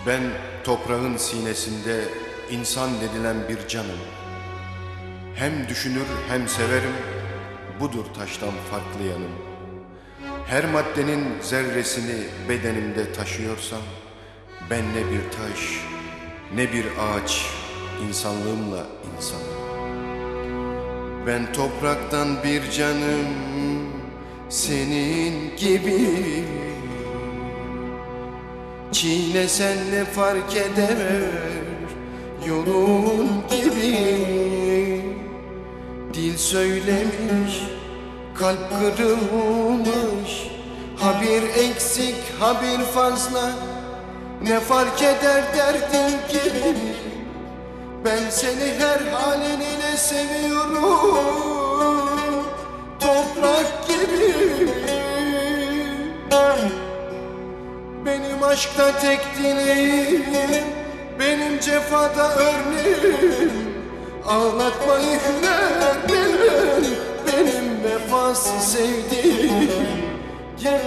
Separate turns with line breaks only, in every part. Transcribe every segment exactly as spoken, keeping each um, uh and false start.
Ben toprağın sinesinde insan denilen bir canım. Hem düşünür hem severim, budur taştan farklı yanım. Her maddenin zerresini bedenimde taşıyorsam, ben ne bir taş, ne bir ağaç, insanlığımla insanım. Ben topraktan bir canım, senin gibi. Çiğnesen ne fark eder, yolun gibi. Dil söylemiş, kalp kırılmış, ha bir eksik ha bir fazla, ne fark eder derdin gibi. Ben seni her halinle seviyorum, toprak gibi. Benim aşkta tek dileğim, benim cefada örneğim, ağlatmayı hüner bilen benim vefasız sevdiğim. Gel,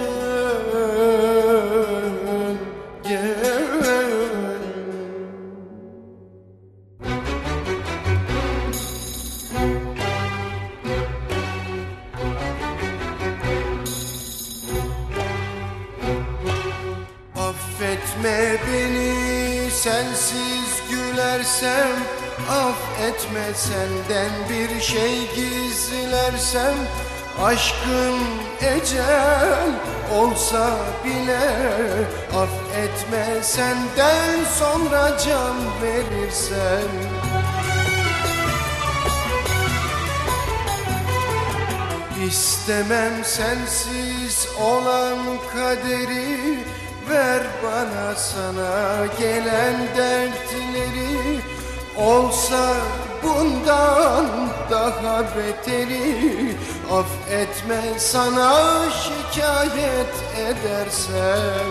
gel. Affetme beni sensiz gülersem, affetme senden bir şey gizlersem. Aşkın ecel olsa bile, affetme senden sonra can verirsem. İstemem sensiz olan kaderi, ver bana sana gelen dertleri. Olsa bundan daha beteri, affetme sana şikayet edersem.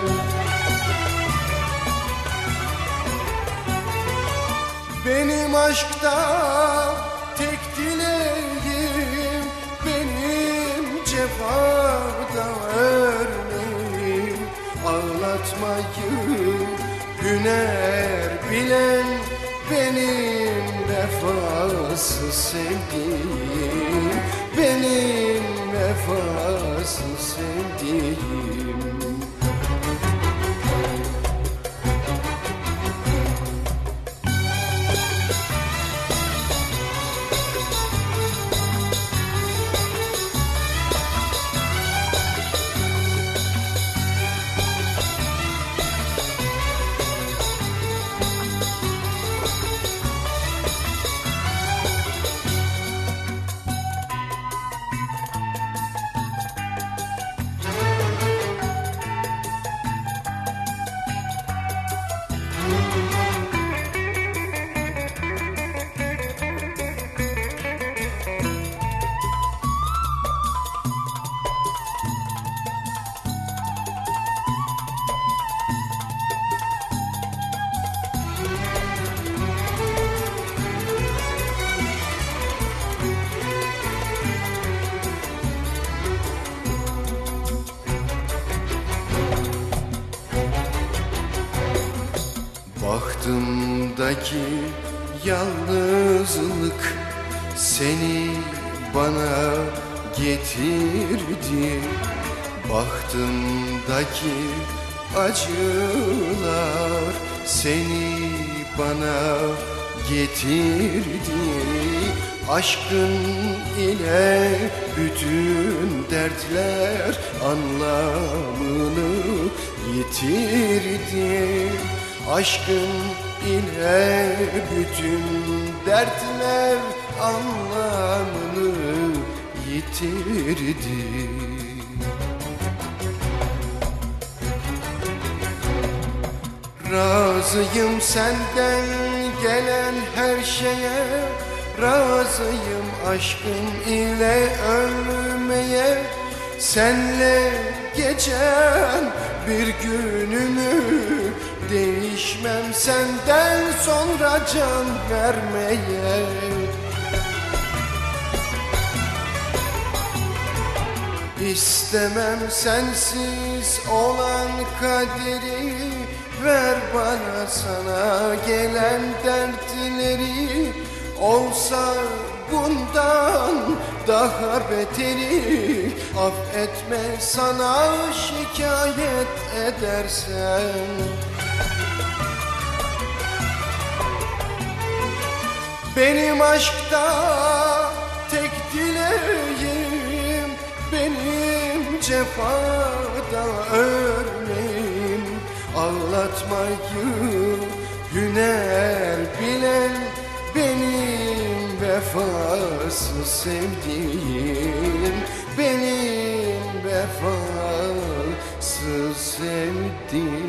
Benim aşkta tek dileğim, benim cefada örneğim, ağlatmayı hüner bilen benim vefasız sevdiğim, benim vefasız sevdiğim. Bahtımdaki yalnızlık seni bana getirdi. Bahtımdaki acılar seni bana getirdi. Aşkın ile bütün dertler anlamını yitirdi. Aşkın ile bütün dertler anlamını yitirdi. Razıyım senden gelen her şeye, razıyım aşkın ile ölmeye. Senle geçen bir günümü değişmem senden sonra can vermeye. İstemem sensiz olan kaderi, ver bana sana gelen dertleri. Olsa bundan daha beteri, affetme sana şikayet edersen. Benim aşkta tek dileğim, benim cefada örneğim. Ağlatmayı hüner bilen benim vefasız sevdiğim, benim vefasız sevdiğim.